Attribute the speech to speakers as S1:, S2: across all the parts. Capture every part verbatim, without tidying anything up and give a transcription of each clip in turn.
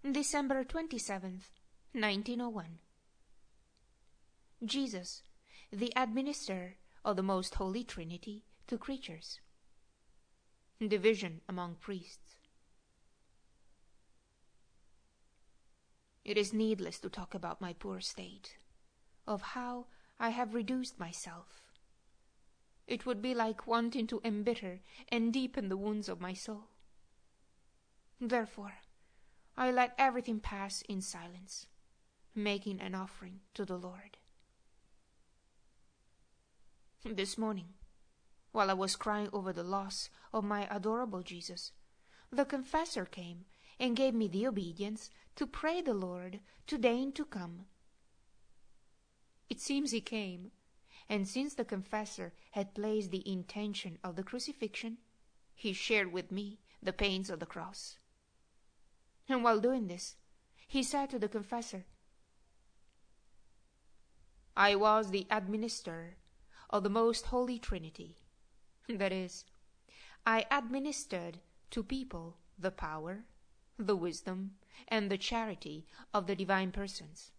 S1: December twenty-seventh, nineteen oh one. Jesus, the administrator of the Most Holy Trinity to creatures. Division among priests. It is needless to talk about my poor state, of how I have reduced myself. It would be like wanting to embitter and deepen the wounds of my soul. Therefore, I let everything pass in silence, making an offering to the Lord. This morning, while I was crying over the loss of my adorable Jesus, the confessor came and gave me the obedience to pray the Lord to deign to come. It seems he came, and since the confessor had placed the intention of the crucifixion, he shared with me the pains of the cross. And while doing this, he said to the confessor, I was the administrator of the Most Holy Trinity. That is, I administered to people the power, the wisdom, and the charity of the divine persons.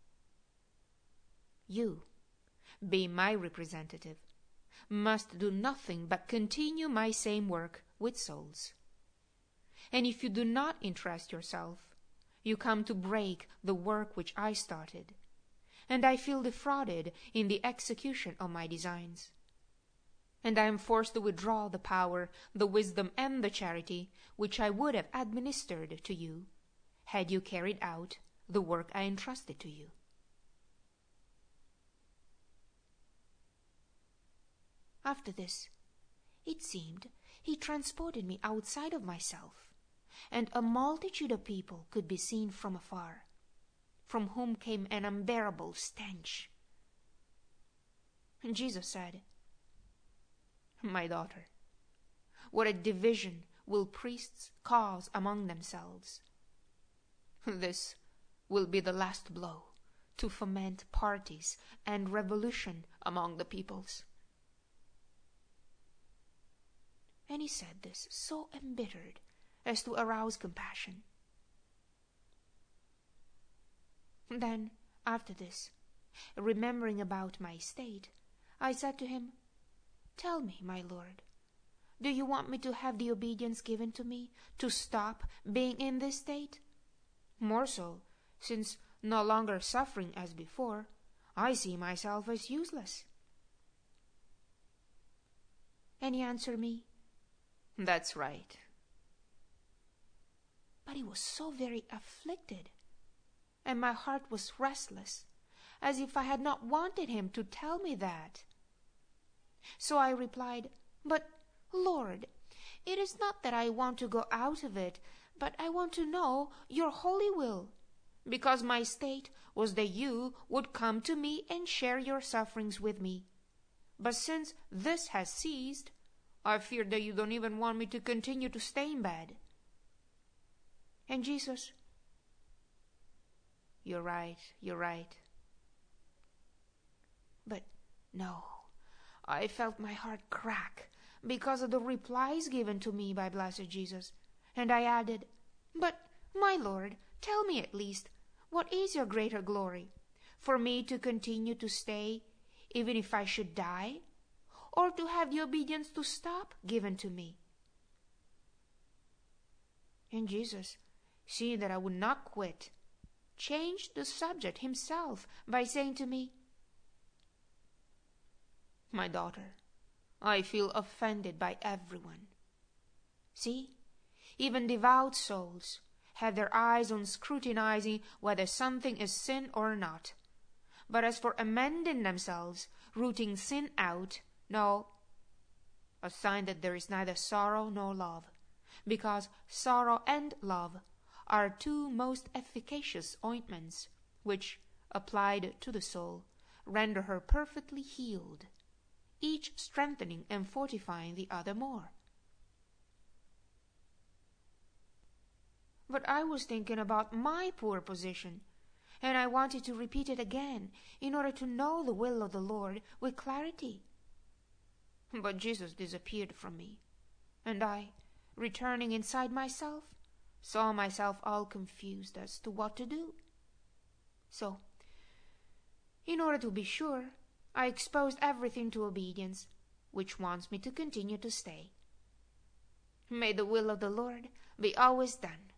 S1: You, being my representative, must do nothing but continue my same work with souls. And if you do not interest yourself, you come to break the work which I started, and I feel defrauded in the execution of my designs. And I am forced to withdraw the power, the wisdom, and the charity which I would have administered to you, had you carried out the work I entrusted to you. After this, it seemed he transported me outside of myself, and a multitude of people could be seen from afar, from whom came an unbearable stench. And Jesus said, My daughter, what a division will priests cause among themselves! This will be the last blow to foment parties and revolution among the peoples. And he said this so embittered as to arouse compassion. Then, after this, remembering about my state, I said to him, Tell me, my Lord, do you want me to have the obedience given to me to stop being in this state? More so, since no longer suffering as before, I see myself as useless. And he answered me, That's right. But he was so very afflicted, and my heart was restless, as if I had not wanted him to tell me that. So I replied, But, Lord, it is not that I want to go out of it, but I want to know your holy will, because my state was that you would come to me and share your sufferings with me. But since this has ceased, I fear that you don't even want me to continue to stay in bed. And Jesus, You're right, you're right. But no, I felt my heart crack because of the replies given to me by Blessed Jesus, and I added, But, my Lord, tell me at least, what is your greater glory? For me to continue to stay, even if I should die, or to have the obedience to stop given to me? And Jesus, seeing that I would not quit, changed the subject himself by saying to me, My daughter, I feel offended by everyone. See, even devout souls have their eyes on scrutinizing whether something is sin or not. But as for amending themselves, rooting sin out, no, a sign that there is neither sorrow nor love, because sorrow and love are two most efficacious ointments, which, applied to the soul, render her perfectly healed, each strengthening and fortifying the other more. But I was thinking about my poor position, and I wanted to repeat it again in order to know the will of the Lord with clarity. But Jesus disappeared from me, and I, returning inside myself, saw myself all confused as to what to do. So, in order to be sure, I exposed everything to obedience, which wants me to continue to stay. May the will of the Lord be always done.